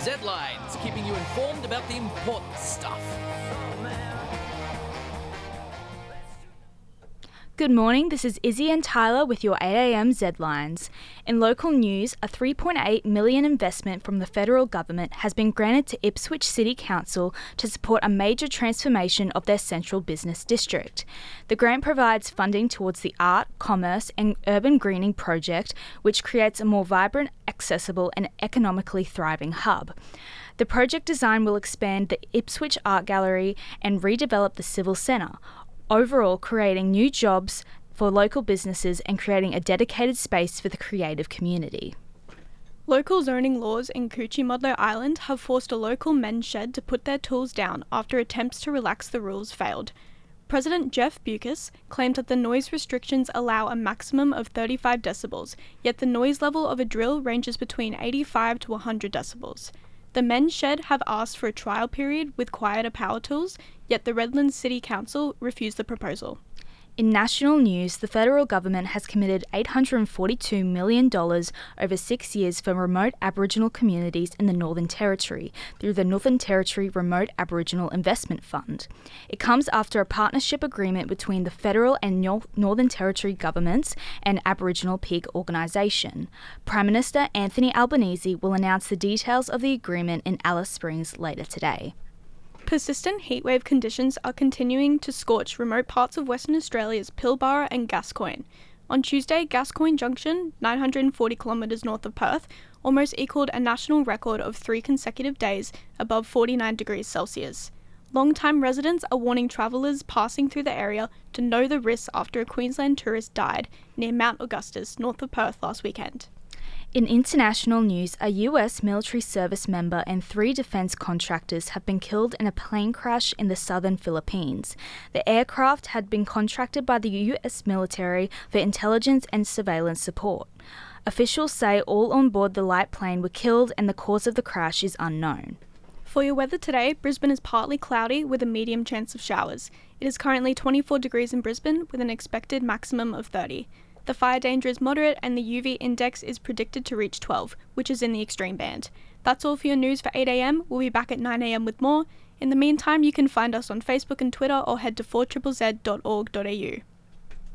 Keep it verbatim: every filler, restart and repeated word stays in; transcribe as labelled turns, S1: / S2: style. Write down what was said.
S1: Z-Lines, keeping you informed about the important stuff.
S2: Good morning, this is Izzy and Tyler with your eight a m Z-Lines. In local news, a three point eight million dollars investment from the federal government has been granted to Ipswich City Council to support a major transformation of their central business district. The grant provides funding towards the Art, Commerce and Urban Greening project, which creates a more vibrant, accessible and economically thriving hub. The project design will expand the Ipswich Art Gallery and redevelop the Civil Centre, overall creating new jobs for local businesses and creating a dedicated space for the creative community.
S3: Local zoning laws in Coochie-Modlo Island have forced a local men's shed to put their tools down after attempts to relax the rules failed. President Jeff Bewkes claimed that the noise restrictions allow a maximum of thirty-five decibels, yet the noise level of a drill ranges between eighty-five to one hundred decibels. The men's shed have asked for a trial period with quieter power tools, yet the Redlands City Council refused the proposal.
S2: In national news, the federal government has committed eight hundred forty-two million dollars over six years for remote Aboriginal communities in the Northern Territory through the Northern Territory Remote Aboriginal Investment Fund. It comes after a partnership agreement between the federal and Northern Territory governments and Aboriginal Peak Organisation. Prime Minister Anthony Albanese will announce the details of the agreement in Alice Springs later today.
S3: Persistent heatwave conditions are continuing to scorch remote parts of Western Australia's Pilbara and Gascoyne. On Tuesday, Gascoyne Junction, nine hundred forty kilometres north of Perth, almost equalled a national record of three consecutive days above forty-nine degrees Celsius. Long-time residents are warning travellers passing through the area to know the risks after a Queensland tourist died near Mount Augustus, north of Perth, last weekend.
S2: In international news, a U S military service member and three defence contractors have been killed in a plane crash in the southern Philippines. The aircraft had been contracted by the U S military for intelligence and surveillance support. Officials say all on board the light plane were killed and the cause of the crash is unknown.
S3: For your weather today, Brisbane is partly cloudy with a medium chance of showers. It is currently twenty-four degrees in Brisbane with an expected maximum of thirty. The fire danger is moderate and the U V index is predicted to reach twelve, which is in the extreme band. That's all for your news for eight a m. We'll be back at nine a m with more. In the meantime, you can find us on Facebook and Twitter or head to four Z Z Z dot org dot a u.